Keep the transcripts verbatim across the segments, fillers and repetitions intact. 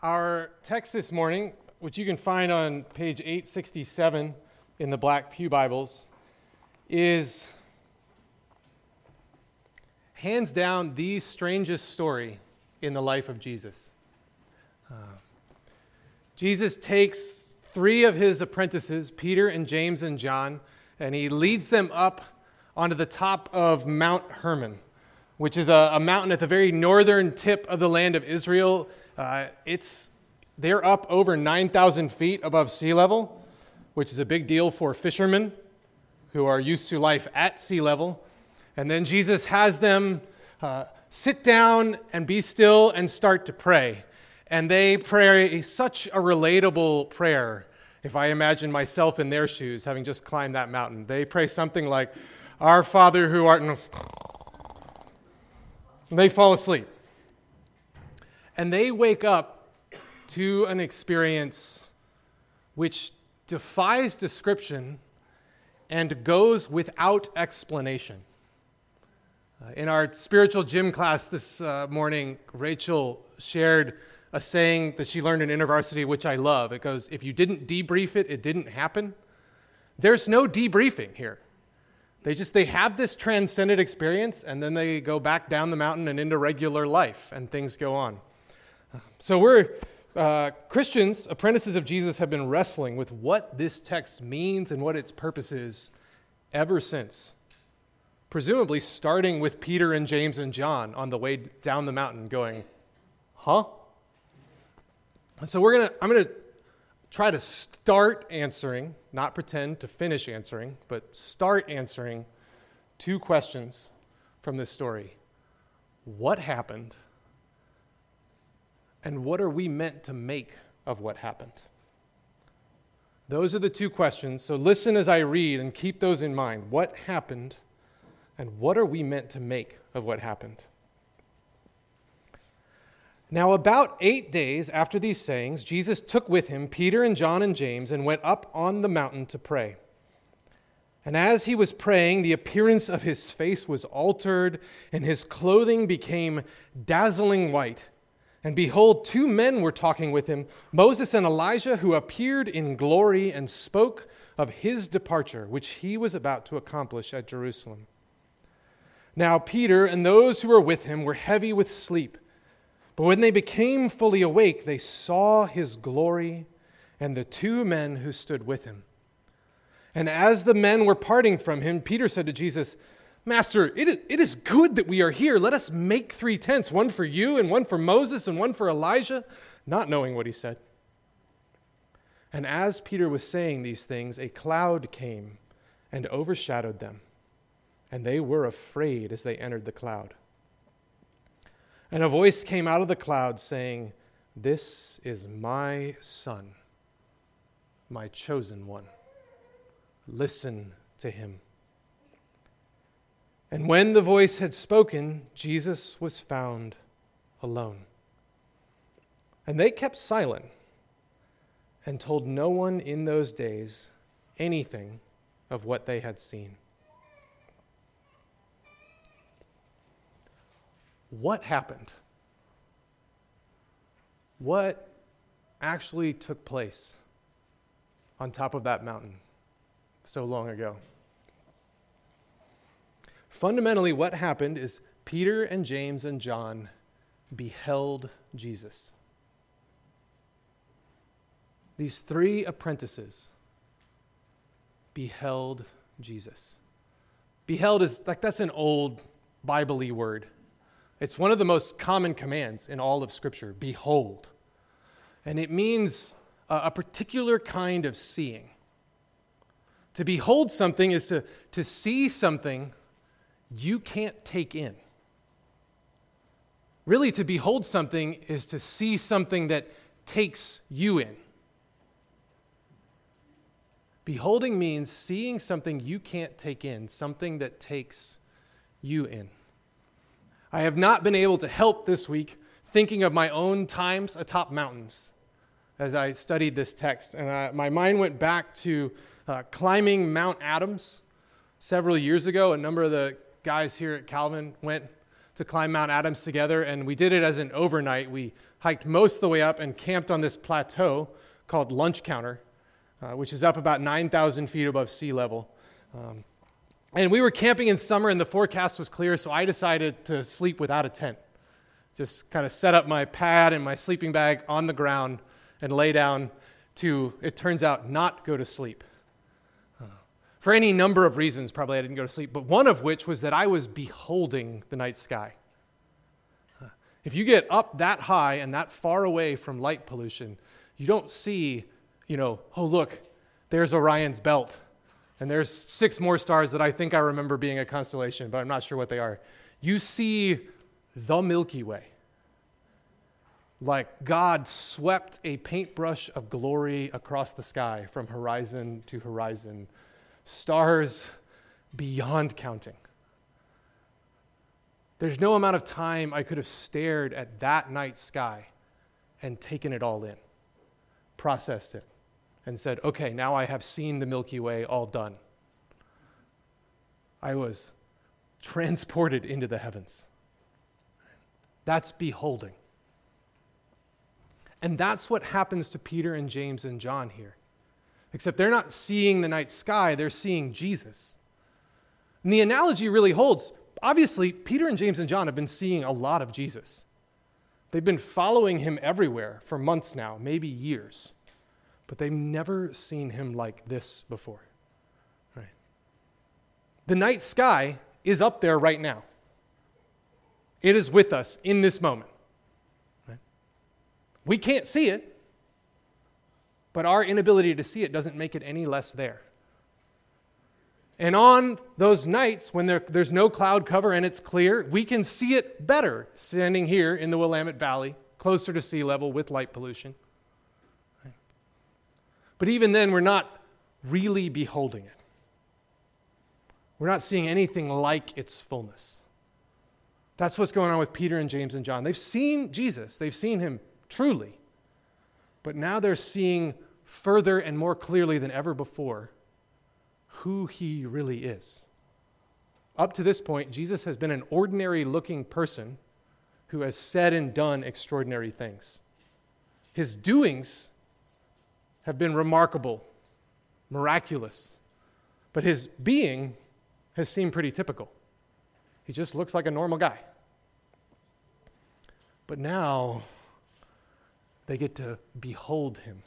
Our text this morning, which you can find on page eight sixty-seven in the Black Pew Bibles, is hands down the strangest story in the life of Jesus. Uh, Jesus takes three of his apprentices, Peter and James and John, and he leads them up onto the top of Mount Hermon, which is a, a mountain at the very northern tip of the land of Israel. Uh, it's they're up over nine thousand feet above sea level, which is a big deal for fishermen who are used to life at sea level. And then Jesus has them uh, sit down and be still and start to pray. And they pray such a relatable prayer. If I imagine myself in their shoes, having just climbed that mountain, they pray something like, "Our Father who art in..." And they fall asleep. And they wake up to an experience which defies description and goes without explanation. Uh, in our spiritual gym class this uh, morning, Rachel shared a saying that she learned in InterVarsity, which I love. It goes, if you didn't debrief it, it didn't happen. There's no debriefing here. They just, they have this transcendent experience, and then they go back down the mountain and into regular life, and things go on. So we're, uh, Christians, apprentices of Jesus, have been wrestling with what this text means and what its purpose is ever since. Presumably starting with Peter and James and John on the way down the mountain going, huh? So we're going to, I'm going to try to start answering, not pretend to finish answering, but start answering two questions from this story. What happened? And what are we meant to make of what happened? Those are the two questions. So listen as I read and keep those in mind. What happened? And what are we meant to make of what happened? Now, about eight days after these sayings, Jesus took with him Peter and John and James and went up on the mountain to pray. And as he was praying, the appearance of his face was altered, and his clothing became dazzling white. And behold, two men were talking with him, Moses and Elijah, who appeared in glory and spoke of his departure, which he was about to accomplish at Jerusalem. Now Peter and those who were with him were heavy with sleep. But when they became fully awake, they saw his glory and the two men who stood with him. And as the men were parting from him, Peter said to Jesus, "Master, it is, it is good that we are here. Let us make three tents, one for you and one for Moses and one for Elijah," not knowing what he said. And as Peter was saying these things, a cloud came and overshadowed them, and they were afraid as they entered the cloud. And a voice came out of the cloud saying, "This is my Son, my chosen one. Listen to him." And when the voice had spoken, Jesus was found alone. And they kept silent and told no one in those days anything of what they had seen. What happened? What actually took place on top of that mountain so long ago? Fundamentally, what happened is Peter and James and John beheld Jesus. These three apprentices beheld Jesus. Beheld is like, that's an old Bible-y word. It's one of the most common commands in all of Scripture, behold. And it means a, a particular kind of seeing. To behold something is to, to see something you can't take in. Really, to behold something is to see something that takes you in. Beholding means seeing something you can't take in, something that takes you in. I have not been able to help this week thinking of my own times atop mountains as I studied this text. And I, my mind went back to uh, climbing Mount Adams several years ago. A number of the guys here at Calvin went to climb Mount Adams together, and we did it as an overnight. We hiked most of the way up and camped on this plateau called Lunch Counter, uh, which is up about nine thousand feet above sea level. Um, and we were camping in summer, and the forecast was clear, so I decided to sleep without a tent. Just kind of set up my pad and my sleeping bag on the ground and lay down to, it turns out, not go to sleep. Uh, for any number of reasons, probably I didn't go to sleep, but one of which was that I was beholding the night sky. Uh, if you get up that high and that far away from light pollution, you don't see, you know, oh, look, there's Orion's belt, and there's six more stars that I think I remember being a constellation, but I'm not sure what they are. You see the Milky Way. Like God swept a paintbrush of glory across the sky from horizon to horizon. Stars beyond counting. There's no amount of time I could have stared at that night sky and taken it all in, processed it, and said, okay, now I have seen the Milky Way, all done. I was transported into the heavens. That's beholding. And that's what happens to Peter and James and John here. Except they're not seeing the night sky, they're seeing Jesus. And the analogy really holds. Obviously, Peter and James and John have been seeing a lot of Jesus. They've been following him everywhere for months now, maybe years. But they've never seen him like this before. Right? The night sky is up there right now. It is with us in this moment. Right? We can't see it, but our inability to see it doesn't make it any less there. And on those nights when there, there's no cloud cover and it's clear, we can see it better standing here in the Willamette Valley, closer to sea level with light pollution. Right? But even then, we're not really beholding it. We're not seeing anything like its fullness. That's what's going on with Peter and James and John. They've seen Jesus. They've seen him truly. But now they're seeing further and more clearly than ever before who he really is. Up to this point, Jesus has been an ordinary-looking person who has said and done extraordinary things. His doings have been remarkable, miraculous, but his being has seemed pretty typical. He just looks like a normal guy. But now they get to behold him,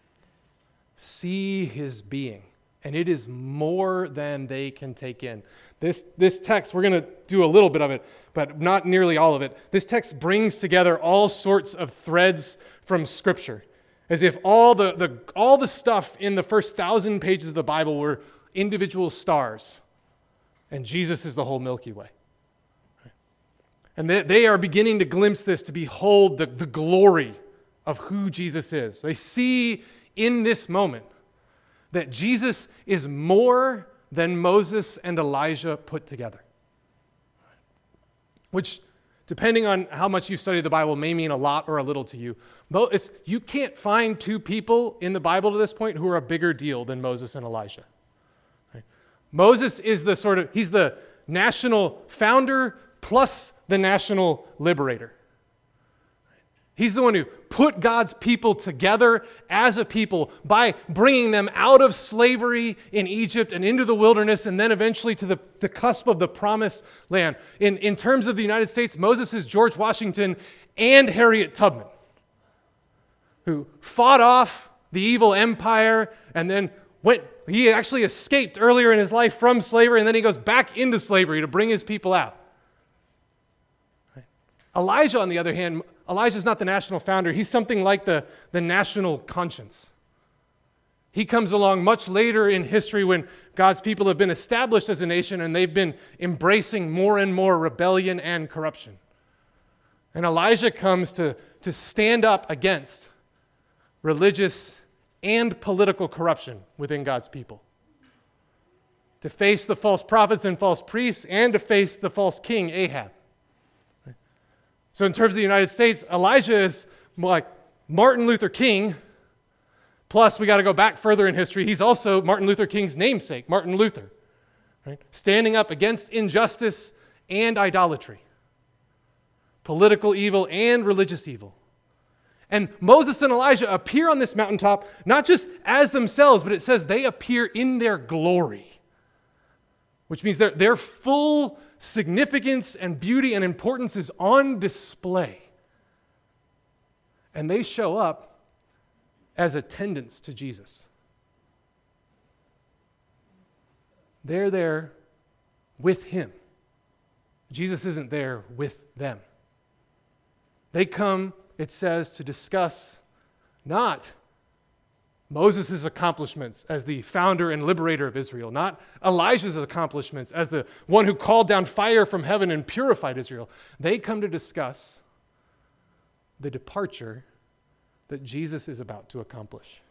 see his being, and it is more than they can take in. This, this text, we're going to do a little bit of it, but not nearly all of it. This text brings together all sorts of threads from Scripture, as if all the, the, all the stuff in the first thousand pages of the Bible were individual stars, and Jesus is the whole Milky Way. And they, they are beginning to glimpse this, to behold the, the glory of who Jesus is. They see in this moment that Jesus is more than Moses and Elijah put together. Which, depending on how much you've studied the Bible, may mean a lot or a little to you. It's, you can't find two people in the Bible to this point who are a bigger deal than Moses and Elijah. Right? Moses is the sort of, he's the national founder plus the national liberator. He's the one who put God's people together as a people by bringing them out of slavery in Egypt and into the wilderness and then eventually to the, the cusp of the promised land. In, in terms of the United States, Moses is George Washington and Harriet Tubman, who fought off the evil empire and then went, he actually escaped earlier in his life from slavery, and then he goes back into slavery to bring his people out. Elijah, on the other hand, Elijah's not the national founder. He's something like the, the national conscience. He comes along much later in history when God's people have been established as a nation and they've been embracing more and more rebellion and corruption. And Elijah comes to, to stand up against religious and political corruption within God's people. To face the false prophets and false priests and to face the false king Ahab. So in terms of the United States, Elijah is like Martin Luther King, plus we got to go back further in history. He's also Martin Luther King's namesake, Martin Luther, right? Standing up against injustice and idolatry. political evil and religious evil. And Moses and Elijah appear on this mountaintop, not just as themselves, but it says they appear in their glory, which means their, their full significance and beauty and importance is on display. And they show up as attendants to Jesus. They're there with him. Jesus isn't there with them. They come, it says, to discuss not Moses' accomplishments as the founder and liberator of Israel, not Elijah's accomplishments as the one who called down fire from heaven and purified Israel. They come to discuss the departure that Jesus is about to accomplish.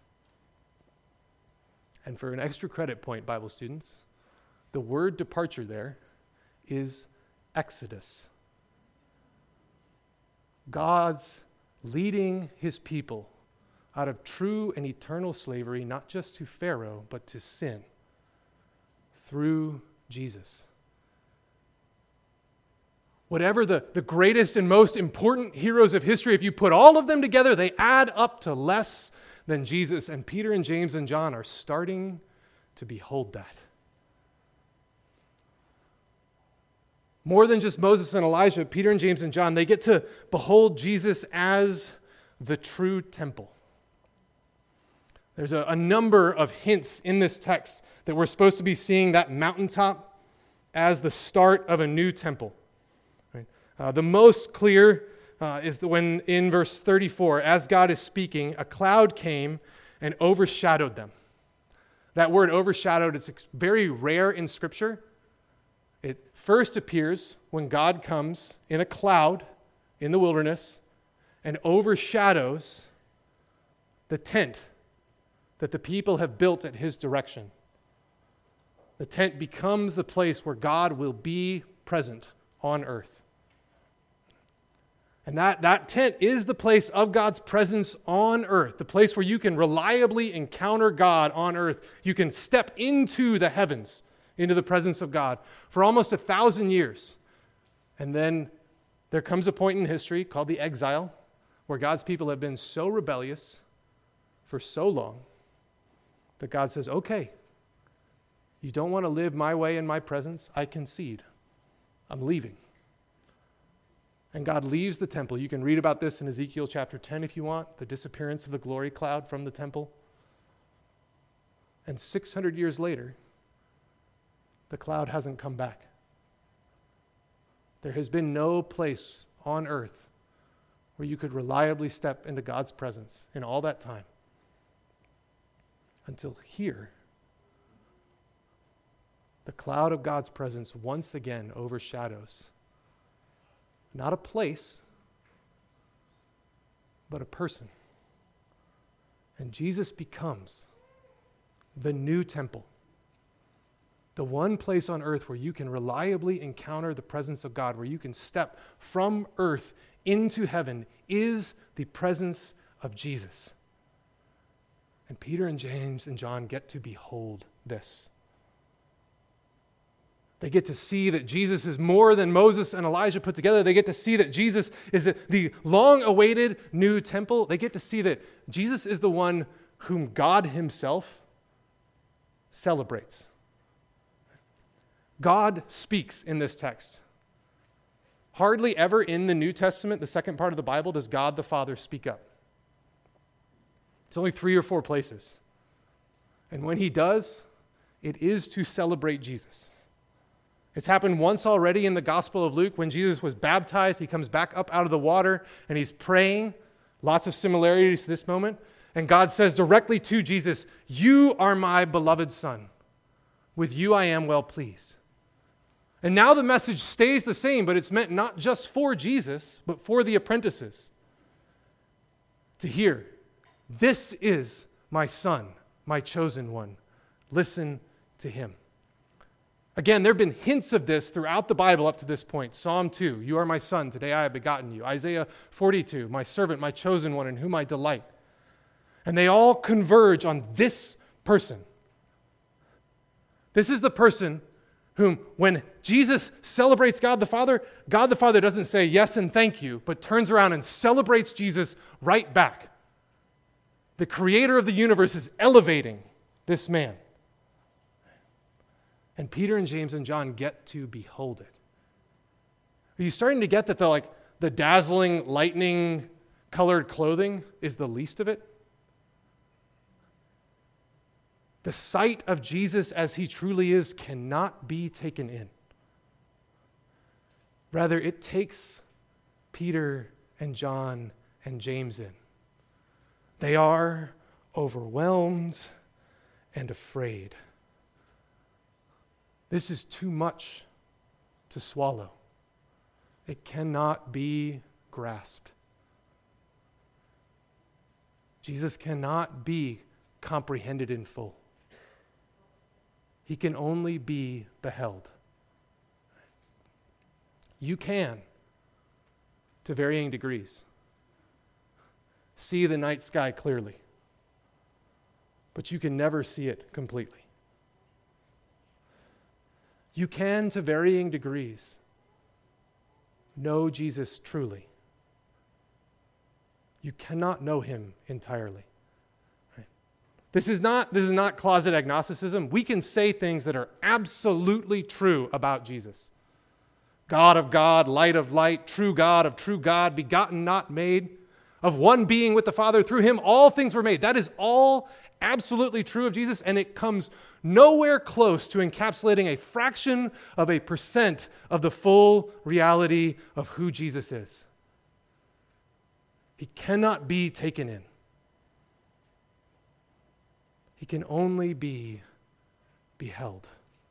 And for an extra credit point, Bible students, the word departure there is exodus. God's leading his people out of true and eternal slavery, not just to Pharaoh, but to sin, through Jesus. Whatever the, the greatest and most important heroes of history, if you put all of them together, they add up to less than Jesus. And Peter and James and John are starting to behold that. More than just Moses and Elijah, Peter and James and John, they get to behold Jesus as the true temple. There's a, a number of hints in this text that we're supposed to be seeing that mountaintop as the start of a new temple. Right? Uh, the most clear uh, is the, when in verse thirty-four, as God is speaking, a cloud came and overshadowed them. That word overshadowed is very rare in Scripture. It first appears when God comes in a cloud in the wilderness and overshadows the tent that the people have built at his direction. The tent becomes the place where God will be present on earth. And that, that tent is the place of God's presence on earth, the place where you can reliably encounter God on earth. You can step into the heavens, into the presence of God for almost a thousand years. And then there comes a point in history called the exile, where God's people have been so rebellious for so long that God says, okay, you don't want to live my way in my presence? I concede. I'm leaving. And God leaves the temple. You can read about this in Ezekiel chapter ten if you want, the disappearance of the glory cloud from the temple. And six hundred years later, the cloud hasn't come back. There has been no place on earth where you could reliably step into God's presence in all that time. Until here, the cloud of God's presence once again overshadows not a place, but a person. And Jesus becomes the new temple. The one place on earth where you can reliably encounter the presence of God, where you can step from earth into heaven, is the presence of Jesus. And Peter and James and John get to behold this. They get to see that Jesus is more than Moses and Elijah put together. They get to see that Jesus is the long-awaited new temple. They get to see that Jesus is the one whom God himself celebrates. God speaks in this text. Hardly ever in the New Testament, the second part of the Bible, does God the Father speak up. It's only three or four places. And when he does, it is to celebrate Jesus. It's happened once already in the Gospel of Luke when Jesus was baptized. He comes back up out of the water and he's praying. Lots of similarities to this moment. And God says directly to Jesus, "You are my beloved Son. With you I am well pleased." And now the message stays the same, but it's meant not just for Jesus, but for the apprentices to hear, "This is my Son, my chosen one. Listen to him." Again, there have been hints of this throughout the Bible up to this point. Psalm two, "You are my son, today I have begotten you." Isaiah forty-two, "My servant, my chosen one, in whom I delight." And they all converge on this person. This is the person whom when Jesus celebrates God the Father, God the Father doesn't say yes and thank you, but turns around and celebrates Jesus right back. The creator of the universe is elevating this man. And Peter and James and John get to behold it. Are you starting to get that the, like, the dazzling, lightning colored clothing is the least of it? The sight of Jesus as he truly is cannot be taken in. Rather, it takes Peter and John and James in. They are overwhelmed and afraid. This is too much to swallow. It cannot be grasped. Jesus cannot be comprehended in full. He can only be beheld. You can, to varying degrees, see the night sky clearly, but you can never see it completely. You can, to varying degrees, know Jesus truly. You cannot know him entirely. This is not, this is not closet agnosticism. We can say things that are absolutely true about Jesus. God of God, light of light, true God of true God, begotten, not made, of one being with the Father. Through him all things were made. That is all absolutely true of Jesus, and it comes nowhere close to encapsulating a fraction of a percent of the full reality of who Jesus is. He cannot be taken in. He can only be beheld.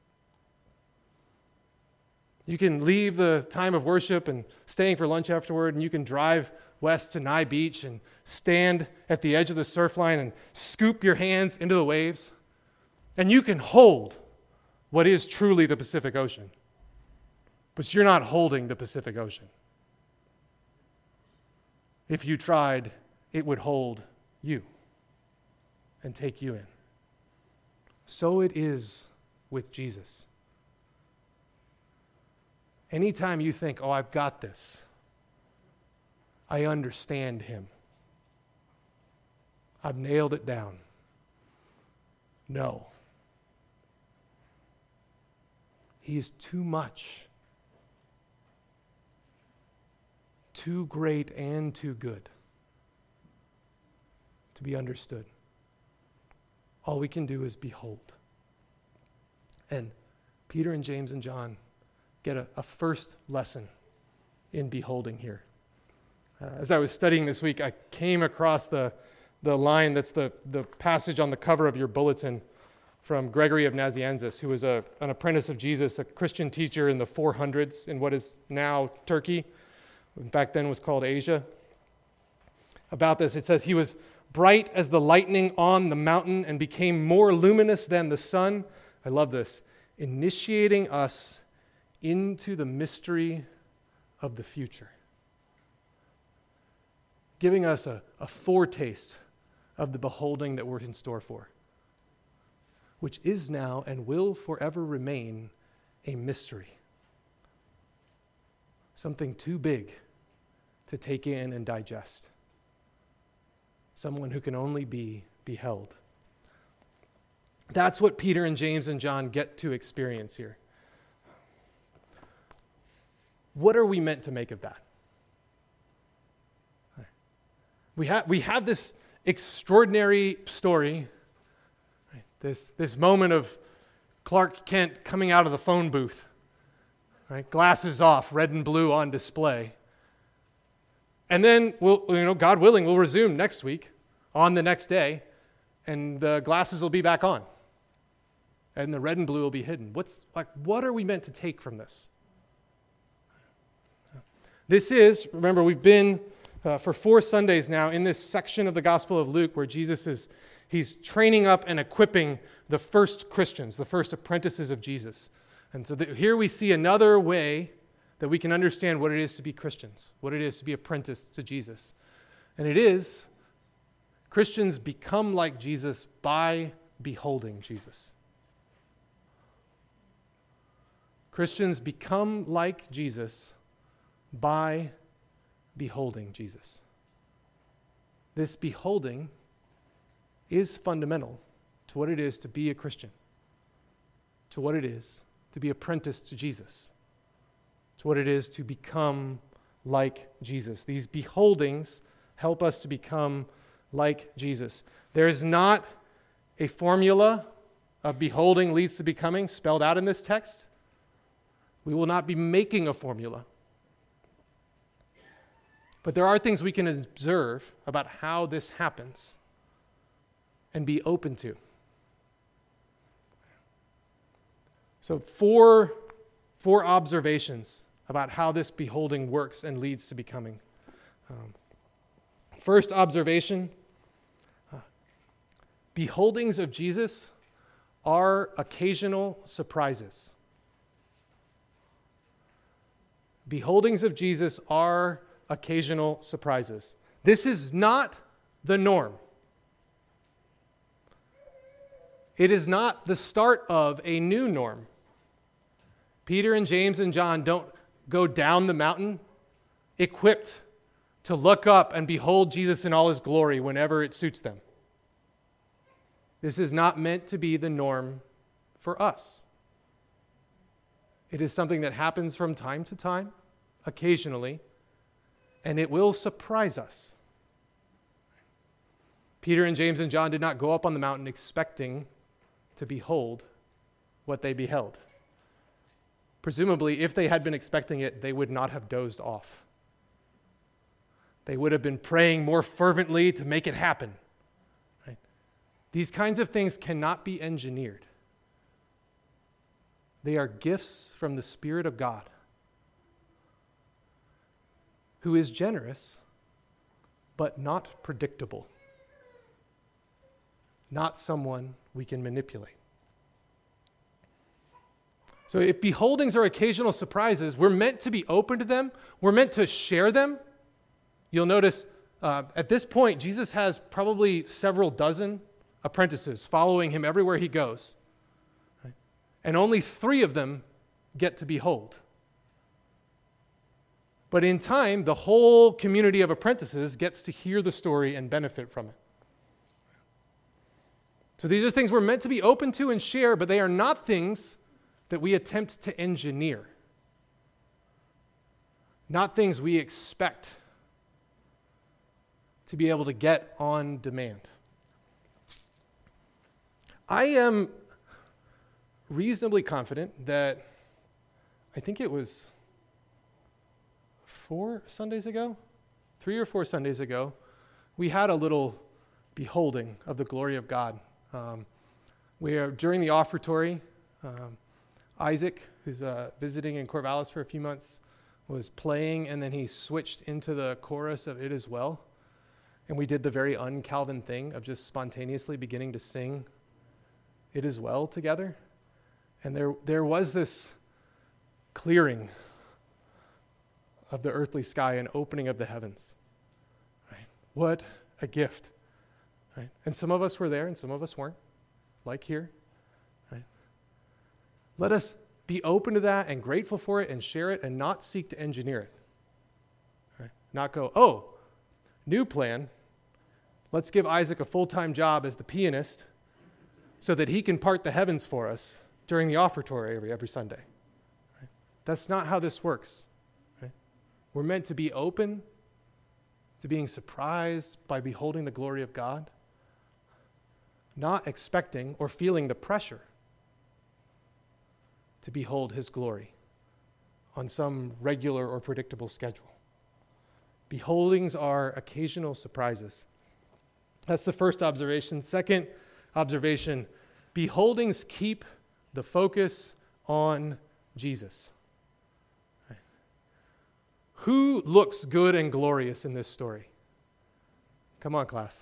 You can leave the time of worship and staying for lunch afterward, and you can drive west to Nye Beach and stand at the edge of the surf line and scoop your hands into the waves. And you can hold what is truly the Pacific Ocean. But you're not holding the Pacific Ocean. If you tried, it would hold you and take you in. So it is with Jesus. Anytime you think, oh, I've got this, I understand him, I've nailed it down. No. He is too much, too great and too good to be understood. All we can do is behold. And Peter and James and John get a, a first lesson in beholding here. Uh, as I was studying this week, I came across the, the line that's the, the passage on the cover of your bulletin from Gregory of Nazianzus, who was a, an apprentice of Jesus, a Christian teacher in the four hundreds in what is now Turkey, back then was called Asia. About this, it says, he was bright as the lightning on the mountain and became more luminous than the sun. I love this. Initiating us into the mystery of the future. Giving us a, a foretaste of the beholding that we're in store for, which is now and will forever remain a mystery. Something too big to take in and digest. Someone who can only be beheld. That's what Peter and James and John get to experience here. What are we meant to make of that? We have, we have this extraordinary story, this, this moment of Clark Kent coming out of the phone booth, right? Glasses off, red and blue on display. And then, we'll, you know, God willing, we'll resume next week on the next day, and the glasses will be back on, and the red and blue will be hidden. What's like? What are we meant to take from this? This is, remember, we've been uh, for four Sundays now in this section of the Gospel of Luke where Jesus is he's training up and equipping the first Christians, the first apprentices of Jesus. And so the, here we see another way that we can understand what it is to be Christians, what it is to be apprenticed to Jesus. And it is, Christians become like Jesus by beholding Jesus. Christians become like Jesus by beholding Jesus. This beholding is fundamental to what it is to be a Christian, to what it is to be apprenticed to Jesus, to what it is to become like Jesus. These beholdings help us to become like Jesus. There is not a formula of beholding leads to becoming spelled out in this text. We will not be making a formula. But there are things we can observe about how this happens and be open to. So four, four observations about how this beholding works and leads to becoming. Um, first observation, uh, beholdings of Jesus are occasional surprises. Beholdings of Jesus are occasional surprises. This is not the norm. It is not the start of a new norm. Peter and James and John don't go down the mountain equipped to look up and behold Jesus in all his glory whenever it suits them. This is not meant to be the norm for us. It is something that happens from time to time, occasionally, and it will surprise us. Peter and James and John did not go up on the mountain expecting to behold what they beheld. Presumably, if they had been expecting it, they would not have dozed off. They would have been praying more fervently to make it happen. Right? These kinds of things cannot be engineered. They are gifts from the Spirit of God, who is generous, but not predictable. Not someone we can manipulate. So if beholdings are occasional surprises, we're meant to be open to them. We're meant to share them. You'll notice uh, at this point, Jesus has probably several dozen apprentices following him everywhere he goes. Right? And only three of them get to behold. But in time, the whole community of apprentices gets to hear the story and benefit from it. So these are things we're meant to be open to and share, but they are not things that we attempt to engineer. Not things we expect to be able to get on demand. I am reasonably confident that, I think it was four Sundays ago, three or four Sundays ago, we had a little beholding of the glory of God. Um, we are during the offertory. Um, Isaac, who's uh, visiting in Corvallis for a few months, was playing, and then he switched into the chorus of It Is Well. And we did the very un-Calvin thing of just spontaneously beginning to sing It Is Well together. And there, there was this clearing of the earthly sky and opening of the heavens. Right? What a gift. Right? And some of us were there and some of us weren't, like here. Right? Let us be open to that and grateful for it and share it and not seek to engineer it. Right? Not go, oh, new plan. Let's give Isaac a full-time job as the pianist so that he can part the heavens for us during the offertory every, every Sunday. Right? That's not how this works. Right? We're meant to be open to being surprised by beholding the glory of God, not expecting or feeling the pressure to behold his glory on some regular or predictable schedule. Beholdings are occasional surprises. That's the first observation. Second observation, beholdings keep the focus on Jesus. Right. Who looks good and glorious in this story? Come on, class.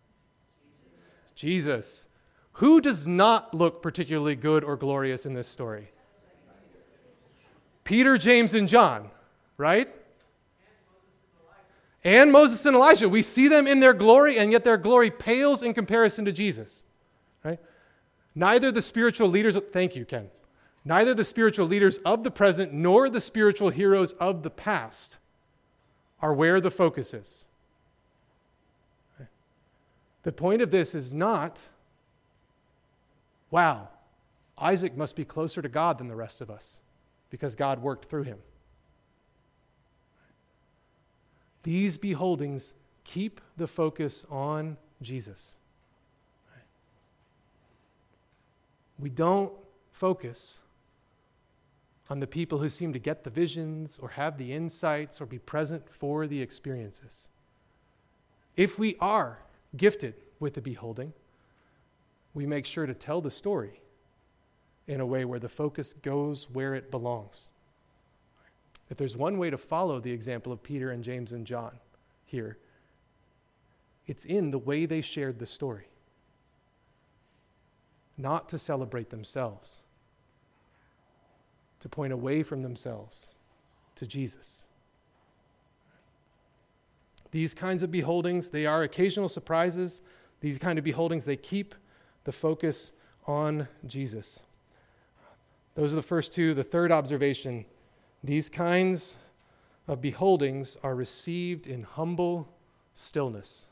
Jesus. Who does not look particularly good or glorious in this story? Peter, James, and John, right? And Moses and Elijah. We see them in their glory, and yet their glory pales in comparison to Jesus, right? Neither the spiritual leaders, thank you, Ken. Neither the spiritual leaders of the present nor the spiritual heroes of the past are where the focus is. The point of this is not, wow, Isaac must be closer to God than the rest of us because God worked through him. These beholdings keep the focus on Jesus. We don't focus on the people who seem to get the visions or have the insights or be present for the experiences. If we are gifted with the beholding, we make sure to tell the story in a way where the focus goes where it belongs. If there's one way to follow the example of Peter and James and John here, it's in the way they shared the story. Not to celebrate themselves, to point away from themselves to Jesus. These kinds of beholdings, they are occasional surprises. These kind of beholdings, they keep the focus on Jesus. Those are the first two. The third observation, these kinds of beholdings are received in humble stillness.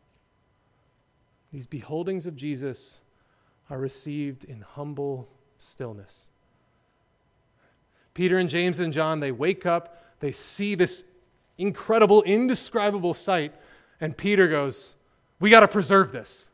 These beholdings of Jesus are received in humble stillness. Peter and James and John, they wake up, they see this incredible, indescribable sight, and Peter goes, we got to preserve this.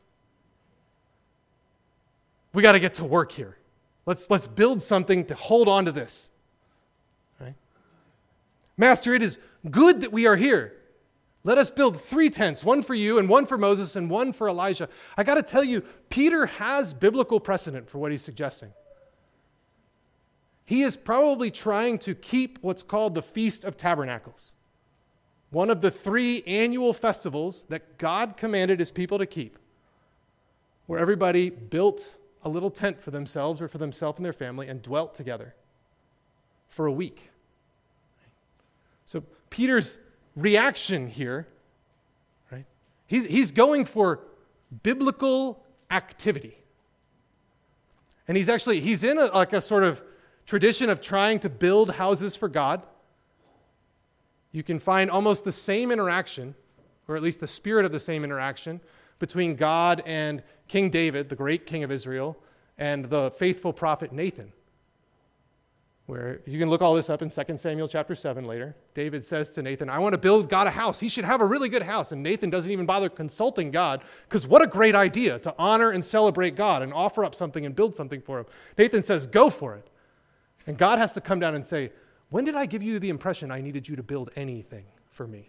We got to get to work here. Let's, let's build something to hold on to this. Right? Master, it is good that we are here. Let us build three tents, one for you and one for Moses and one for Elijah. I got to tell you, Peter has biblical precedent for what he's suggesting. He is probably trying to keep what's called the Feast of Tabernacles, one of the three annual festivals that God commanded his people to keep, where everybody built a little tent for themselves or for themselves and their family and dwelt together for a week. So Peter's reaction here, right? He's, he's going for biblical activity. And he's actually, he's in a, like a sort of tradition of trying to build houses for God. You can find almost the same interaction, or at least the spirit of the same interaction, between God and King David, the great king of Israel, and the faithful prophet Nathan. Where you can look all this up in Second Samuel chapter seven later. David says to Nathan, I want to build God a house. He should have a really good house. And Nathan doesn't even bother consulting God, because what a great idea to honor and celebrate God and offer up something and build something for him. Nathan says, go for it. And God has to come down and say, when did I give you the impression I needed you to build anything for me?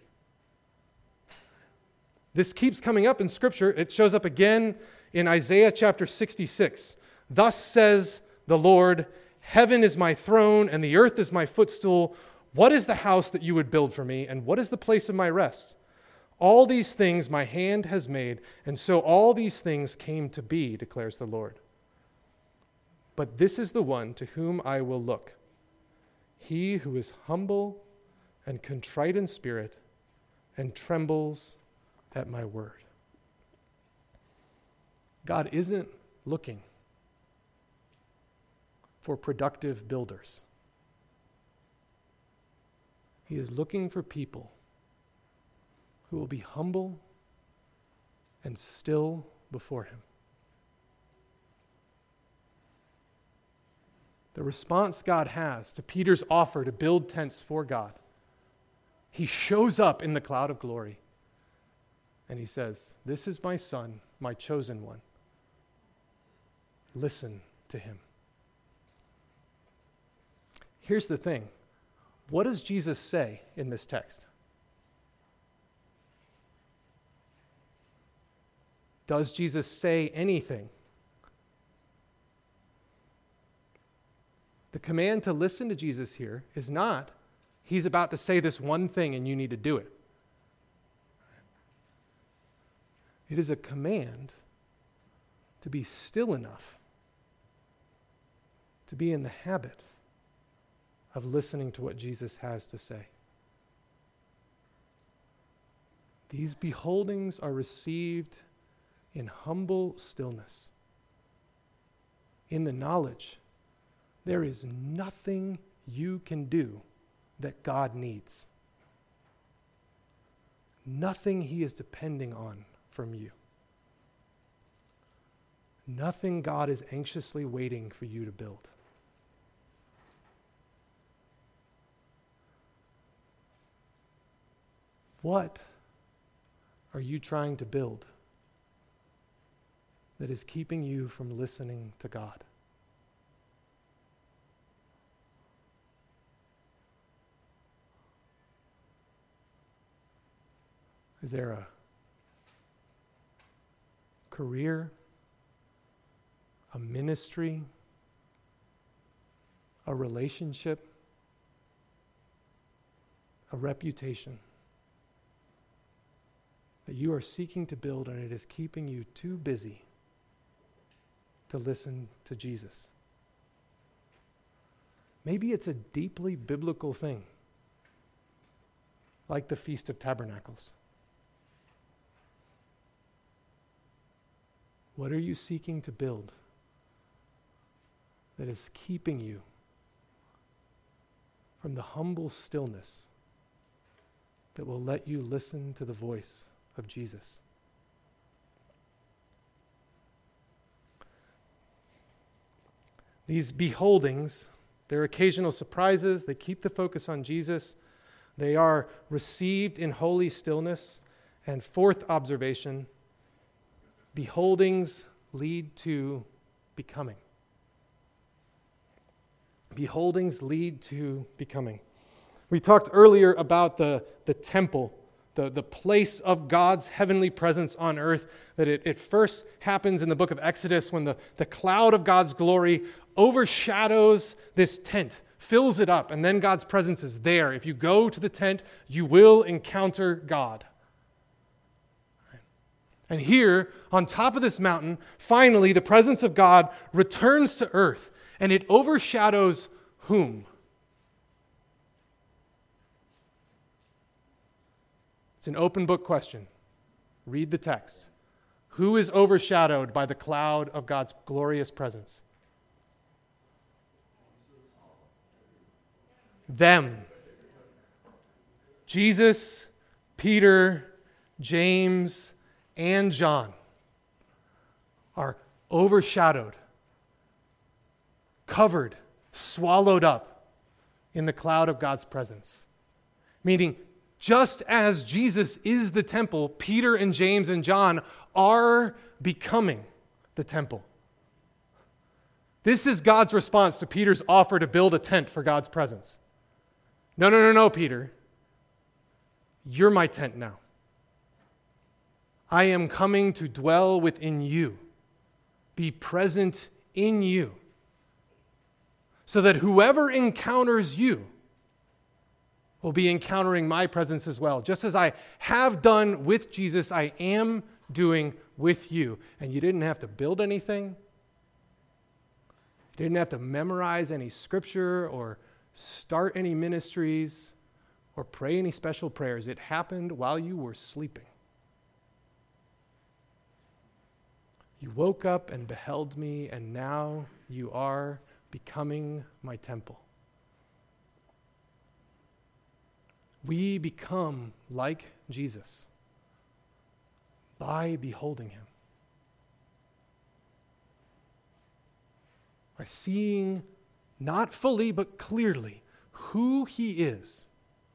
This keeps coming up in Scripture. It shows up again in Isaiah chapter sixty-six. Thus says the Lord, heaven is my throne and the earth is my footstool. What is the house that you would build for me, and what is the place of my rest? All these things my hand has made, and so all these things came to be, declares the Lord. But this is the one to whom I will look, he who is humble and contrite in spirit and trembles at my word. God isn't looking for productive builders. He is looking for people who will be humble and still before him. The response God has to Peter's offer to build tents for God, he shows up in the cloud of glory and he says, this is my son, my chosen one. Listen to him. Here's the thing. What does Jesus say in this text? Does Jesus say anything? The command to listen to Jesus here is not, he's about to say this one thing and you need to do it. It is a command to be still enough to be in the habit of listening to what Jesus has to say. These beholdings are received in humble stillness, in the knowledge There is nothing you can do that God needs. Nothing he is depending on from you. Nothing God is anxiously waiting for you to build. What are you trying to build that is keeping you from listening to God? Is there a career, a ministry, a relationship, a reputation that you are seeking to build and it is keeping you too busy to listen to Jesus? Maybe it's a deeply biblical thing, like the Feast of Tabernacles. What are you seeking to build that is keeping you from the humble stillness that will let you listen to the voice of Jesus? These beholdings, they're occasional surprises. They keep the focus on Jesus. They are received in holy stillness. And fourth observation, beholdings lead to becoming. Beholdings lead to becoming. We talked earlier about the, the temple, the, the place of God's heavenly presence on earth, that it, it first happens in the book of Exodus when the, the cloud of God's glory overshadows this tent, fills it up, and then God's presence is there. If you go to the tent, you will encounter God. And here, on top of this mountain, finally, the presence of God returns to earth, and it overshadows whom? It's an open book question. Read the text. Who is overshadowed by the cloud of God's glorious presence? Them. Jesus, Peter, James, and John are overshadowed, covered, swallowed up in the cloud of God's presence. Meaning, just as Jesus is the temple, Peter and James and John are becoming the temple. This is God's response to Peter's offer to build a tent for God's presence. No, no, no, no, Peter. You're my tent now. I am coming to dwell within you, be present in you, so that whoever encounters you will be encountering my presence as well. Just as I have done with Jesus, I am doing with you. And you didn't have to build anything. You didn't have to memorize any scripture or start any ministries or pray any special prayers. It happened while you were sleeping. You woke up and beheld me, and now you are becoming my temple. We become like Jesus by beholding him. By seeing, not fully but clearly, who he is,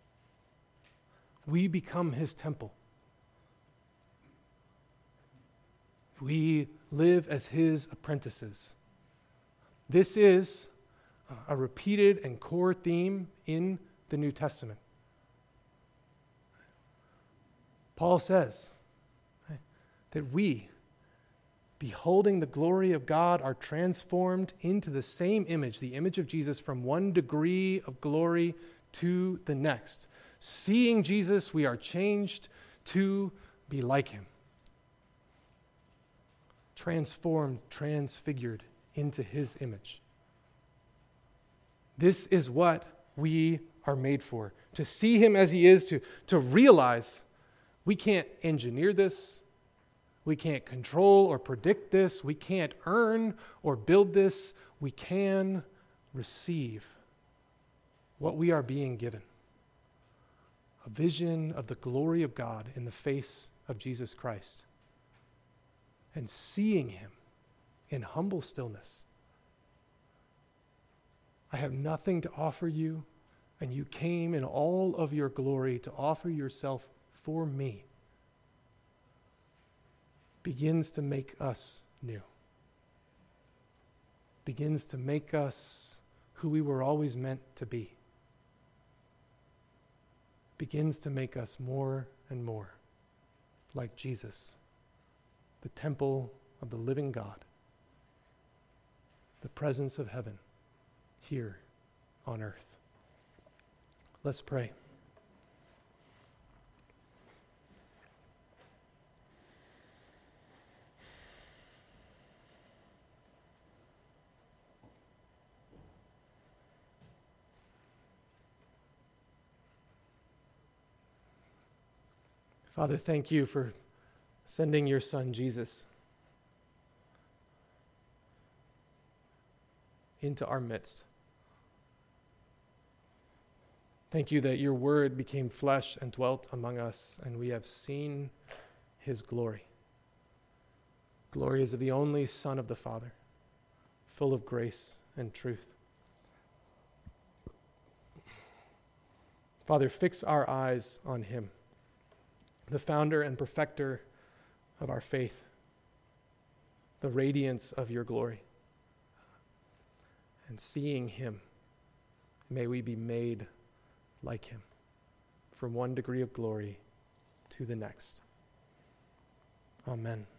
we become his temple. We live as his apprentices. This is a repeated and core theme in the New Testament. Paul says that we, beholding the glory of God, are transformed into the same image, the image of Jesus, from one degree of glory to the next. Seeing Jesus, we are changed to be like him. Transformed, transfigured into his image. This is what we are made for. To see him as he is, to, to realize we can't engineer this. We can't control or predict this. We can't earn or build this. We can receive what we are being given. A vision of the glory of God in the face of Jesus Christ. And seeing him in humble stillness. I have nothing to offer you, and you came in all of your glory to offer yourself for me. Begins to make us new. Begins to make us who we were always meant to be. Begins to make us more and more like Jesus, the temple of the living God, the presence of heaven here on earth. Let's pray. Father, thank you for sending your Son, Jesus, into our midst. Thank you that your word became flesh and dwelt among us, and we have seen his glory. Glory is of the only Son of the Father, full of grace and truth. Father, fix our eyes on him, the founder and perfecter of our faith, the radiance of your glory. And seeing him, may we be made like him, from one degree of glory to the next. Amen.